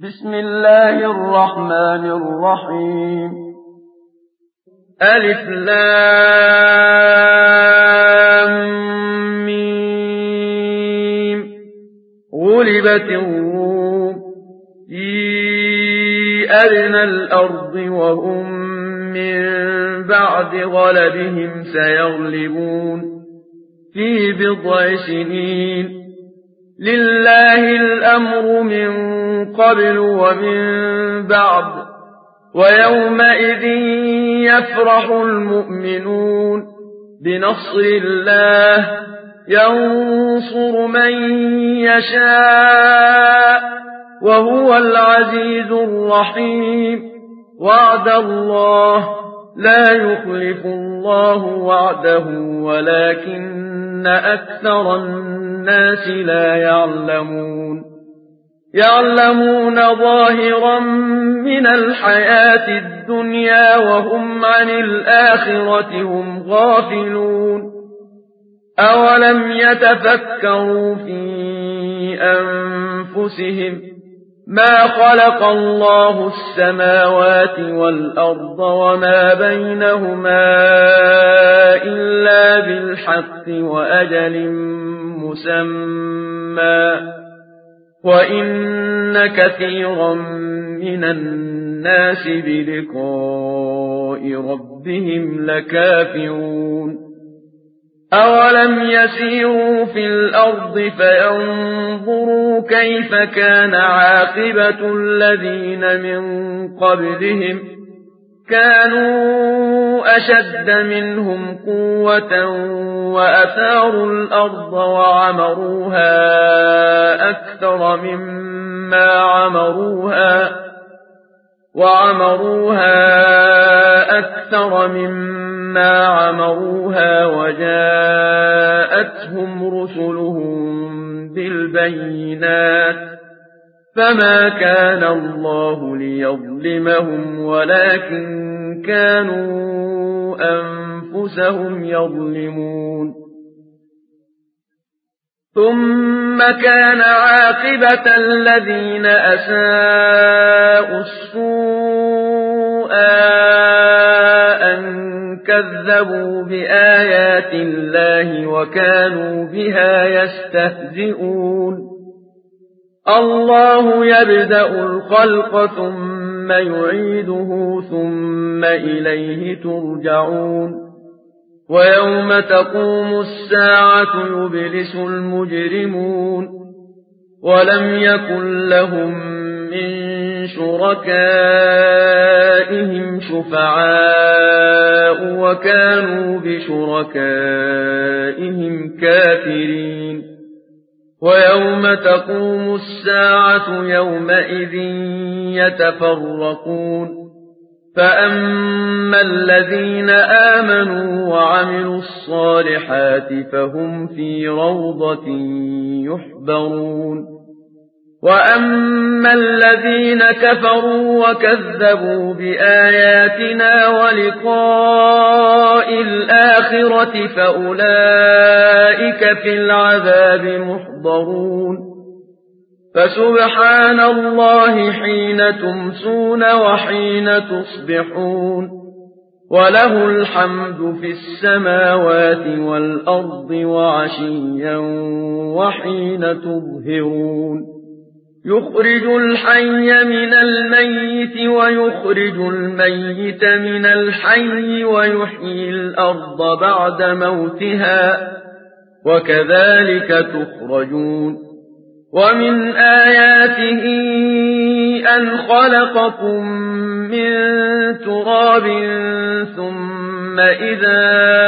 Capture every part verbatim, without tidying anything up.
بسم الله الرحمن الرحيم ألف لام ميم غلبت الروم في أدنى الأرض وهم من بعد غلبهم سيغلبون في بضع سنين لله الأمر من قبل ومن بعد ويومئذ يفرح المؤمنون بنصر الله ينصر من يشاء وهو العزيز الرحيم وعد الله لا يخلف الله وعده ولكن أكثر الناس لا يعلمون يعلمون ظاهرا من الحياة الدنيا وهم عن الآخرة هم غافلون أولم يتفكروا في أنفسهم ما خلق الله السماوات والأرض وما بينهما إلا بالحق وأجل مسمى وإن كثيرا من الناس بلقاء ربهم لكافرون أولم يسيروا في الأرض فينظروا كيف كان عاقبة الذين من قبلهم كانوا أشد منهم قوة وأثاروا الأرض وعمروها أكثر مما عمروها وعمروها أكثر مما عمروها وجاءتهم رسلهم بالبينات فما كان الله ليظلمهم ولكن كانوا أنفسهم يظلمون ثم كان عاقبة الذين أساءوا السوء أن كذبوا بآيات الله وكانوا بها يستهزئون الله يبدأ الخلق ثم يعيده ثم إليه ترجعون ويوم تقوم الساعة يبلس المجرمون ولم يكن لهم من شركائهم شفعاء وكانوا بشركائهم كافرين ويوم تقوم الساعة يومئذ يتفرقون فأما الذين آمنوا وعملوا الصالحات فهم في روضة يحبرون وأما الذين كفروا وكذبوا بآياتنا ولقاء الآخرة فأولئك في العذاب محضرون فسبحان الله حين تمسون وحين تصبحون وله الحمد في السماوات والأرض وعشيا وحين تظهرون يخرج الحي من الميت ويخرج الميت من الحي ويحيي الأرض بعد موتها وكذلك تخرجون ومن آياته أن خلقكم من تراب ثم إذا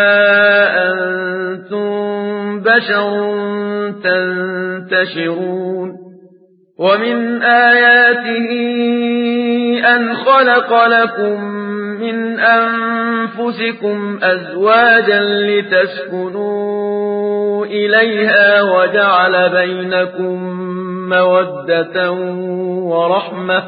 أنتم بشر تنتشرون ومن آياته أن خلق لكم من أنفسكم أزواجا لتسكنوا إليها وجعل بينكم مودة ورحمة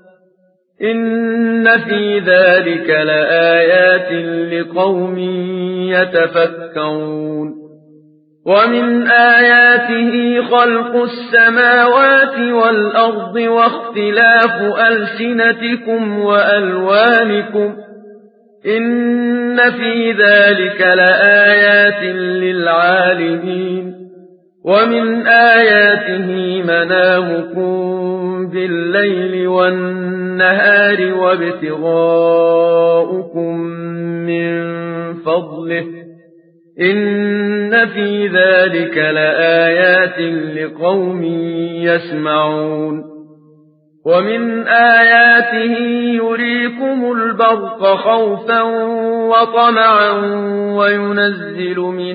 إن في ذلك لآيات لقوم يتفكرون ومن آياته خلق السماوات والأرض واختلاف ألسنتكم وألوانكم إن في ذلك لآيات للعالمين ومن آياته منامكم بالليل والنهار وابتغاؤكم من فضله إن في ذلك لآيات لقوم يسمعون ومن آياته يريكم البرق خوفا وطمعا وينزل من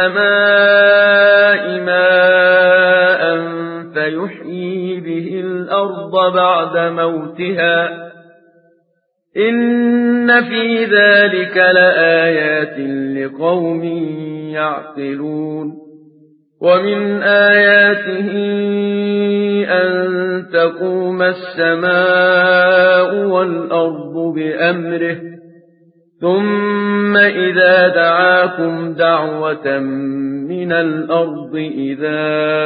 السماء ماء فيحيي به الأرض بعد موتها إن في ذلك لآيات لقوم يعقلون ومن آياته أن تقوم السماء والأرض بأمره ثم إذا دعاكم دعوة من الأرض إذا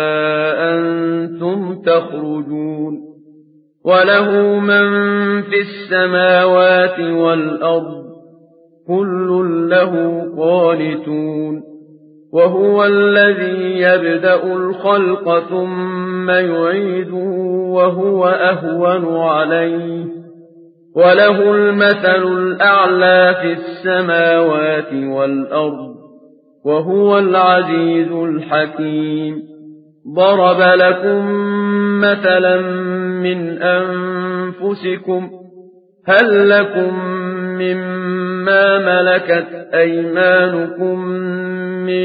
أنتم تخرجون وله من في السماوات والأرض كل له قانتون وهو الذي يبدأ الخلق ثم يعيده وهو أهون عليه وله المثل الأعلى في السماوات والأرض وهو العزيز الحكيم ضرب لكم مثلا من أنفسكم هل لكم مما ملكت أيمانكم من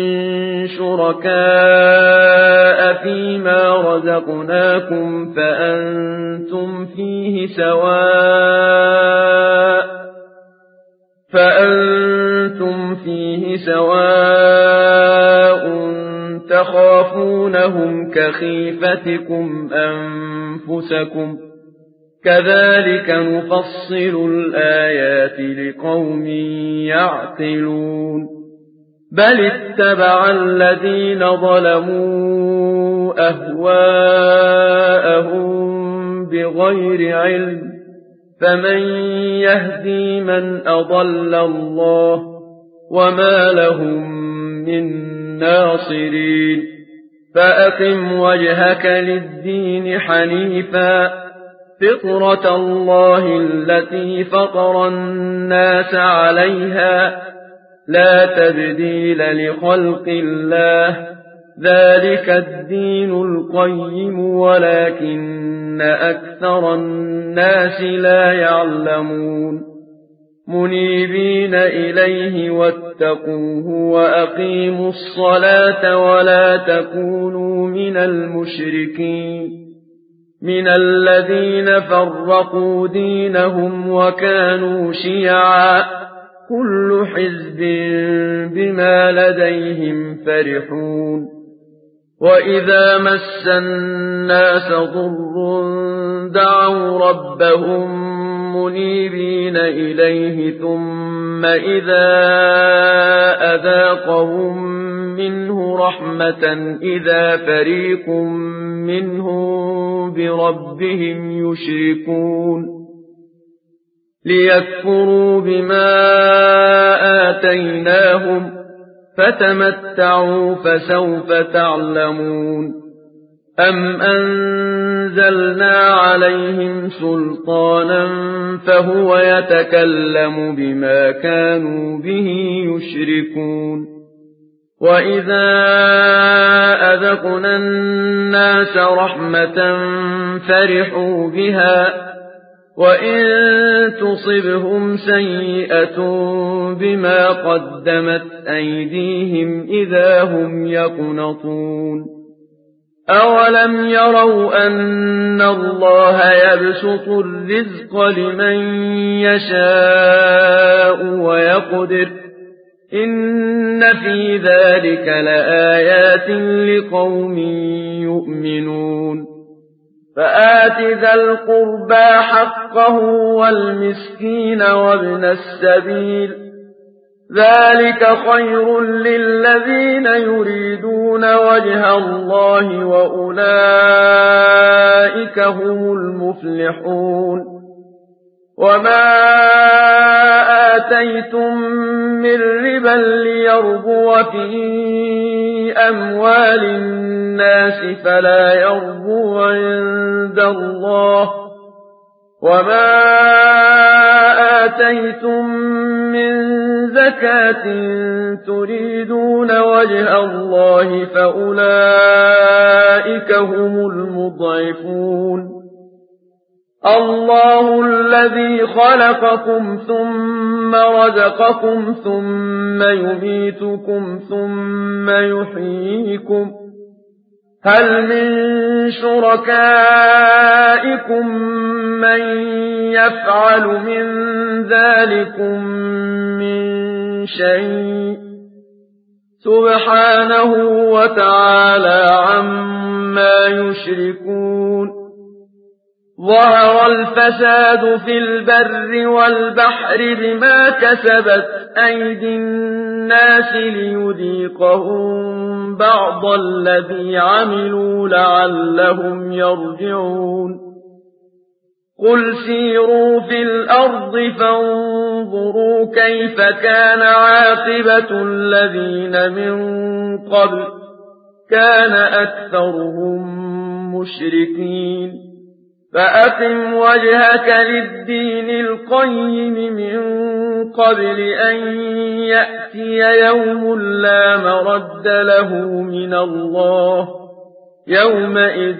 شركاء فيما رزقناكم فأنتم فيه سواء فأنتم فيه سواء تخافونهم كخيفتكم أنفسكم كذلك نفصل الآيات لقوم يعقلون بل اتبع الذين ظلموا أهواءهم بغير علم فمن يهدي من أضل الله وما لهم من ناصرين فأقم وجهك للدين حنيفا فطرة الله التي فطر الناس عليها لا تبديل لخلق الله ذلك الدين القيم ولكن أكثر الناس لا يعلمون منيبين إليه واتقوه وأقيموا الصلاة ولا تكونوا من المشركين من الذين فرقوا دينهم وكانوا شيعا كل حزب بما لديهم فرحون وإذا مس الناس ضر دعوا ربهم منيبين إليه ثم إذا أذاقهم منه رحمة إذا فريق منهم بربهم يشركون ليكفروا بما آتيناهم فتمتعوا فسوف تعلمون أم أنزلنا عليهم سلطانا فهو يتكلم بما كانوا به يشركون وإذا أذقنا الناس رحمة فرحوا بها وإن تصبهم سيئة بما قدمت أيديهم إذا هم يقنطون أولم يروا أن الله يبسط الرزق لمن يشاء ويقدر إن في ذلك لآيات لقوم يؤمنون فآت ذا القربى حقه والمسكين وابن السبيل ذلك خير للذين يريدون وجه الله وأولئك هم المفلحون وما آتيتم من ربا ليربو في أموال الناس فلا يربو عند الله وما آتيتم من زكاة تريدون وجه الله فأولئك هم المضعفون الله الذي خلقكم ثم رزقكم ثم يميتكم ثم يحييكم هل من شركائكم من يفعل من ذلكم من شيء سبحانه وتعالى عما يشركون ظهر الفساد في البر والبحر بما كسبت أيدي الناس ليذيقهم بعض الذي عملوا لعلهم يرجعون قل سيروا في الأرض فانظروا كيف كان عاقبة الذين من قبل كان أكثرهم مشركين فأقم وجهك للدين القيم من قبل أن يأتي يوم لا مرد له من الله يومئذ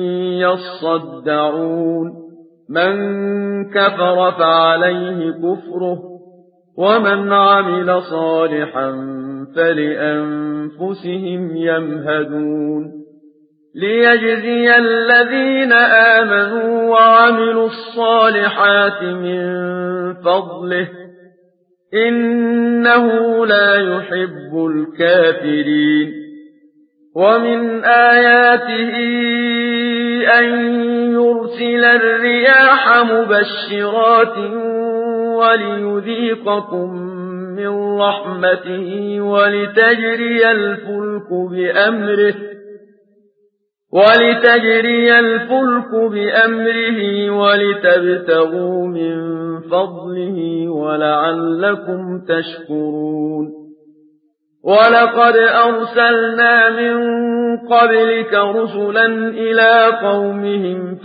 يصدعون من كفر فعليه كفره ومن عمل صالحا فلأنفسهم يمهدون ليجزي الذين آمنوا وعملوا الصالحات من فضله إنه لا يحب الكافرين ومن آياته أن يرسل الرياح مبشرات وليذيقكم من رحمته ولتجري الفلك بأمره ولتجري الفلك بأمره ولتبتغوا من فضله ولعلكم تشكرون ولقد أرسلنا من قبلك رسلا إلى قومهم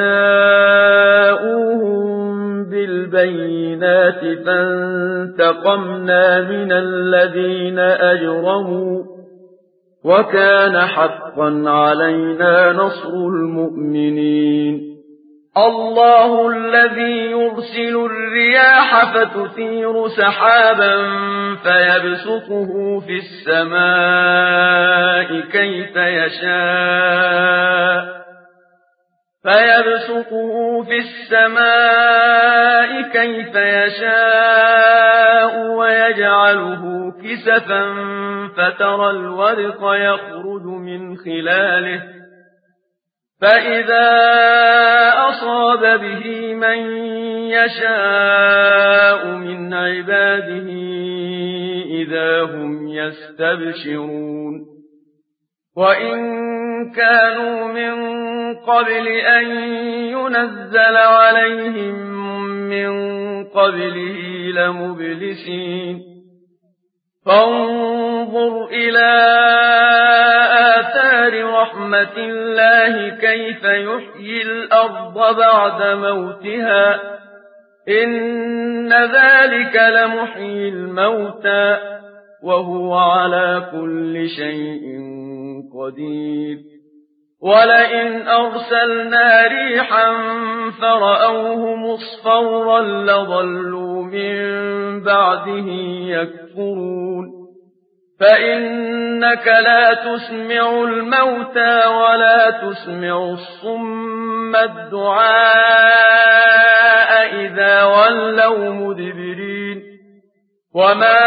فجاءوهم بالبينات فانتقمنا من الذين أجرموا وكان حقا علينا نصر المؤمنين الله الذي يرسل الرياح فتثير سحابا فيبسطه في السماء كيف يشاء فيبسطه في السماء كيف يشاء ويجعله كسفا فترى الورق يخرج من خلاله فإذا أصاب به من يشاء من عباده إذا هم يستبشرون وإن كانوا من قبل أن ينزل عليهم من قبله لمبلسين فانظر إلى آثار رحمة الله كيف يحيي الأرض بعد موتها إن ذلك لمحيي الموتى وهو على كل شيء قدير ولئن أرسلنا ريحا فرأوه مصفرا لظلوا من بعده يكفرون فإنك لا تسمع الموتى ولا تسمع الصم الدعاء إذا ولوا مدبرين وما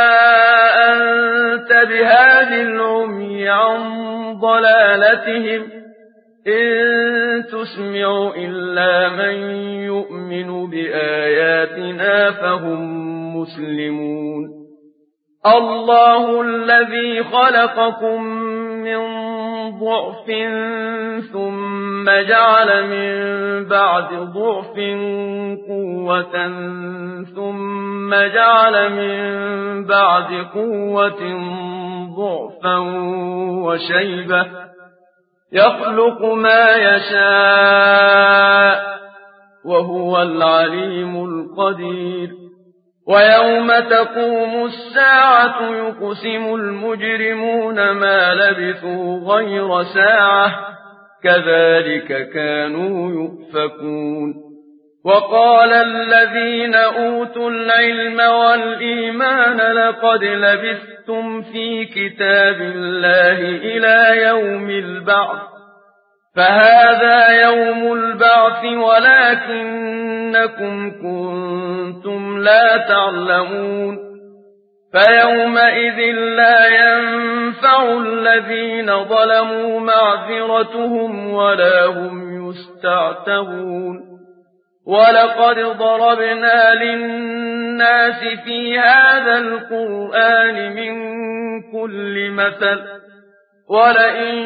أنت بهاد العمي عن ضلالتهم إن تسمع إلا من يؤمن بآياتنا فهم مسلمون الله الذي خلقكم من ضعف ثم جعل من بعد ضعف قوة ثم جعل من بعد قوة ضعفا وشيبة يخلق ما يشاء وهو العليم القدير ويوم تقوم الساعة يقسم المجرمون ما لبثوا غير ساعة كذلك كانوا يؤفكون وقال الذين أوتوا العلم والإيمان لقد لبثتم في كتاب الله إلى يوم البعث فهذا يوم البعث ولكنكم كنتم لا تعلمون فيومئذ لا ينفع الذين ظلموا معذرتهم ولا هم يستعتبون ولقد ضربنا للناس في هذا القرآن من كل مثل ولئن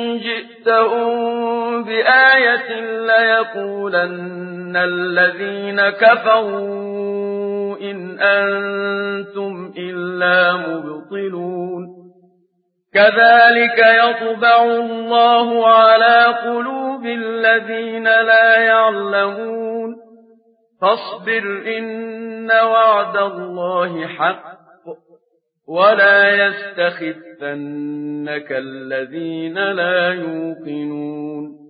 جئتهم بآية ليقولن الذين كفروا إن أنتم إلا مبطلون كذلك يطبع الله على قلوب الذين لا يعلمون فاصبر إن وعد الله حق ولا يستخفنك الذين لا يوقنون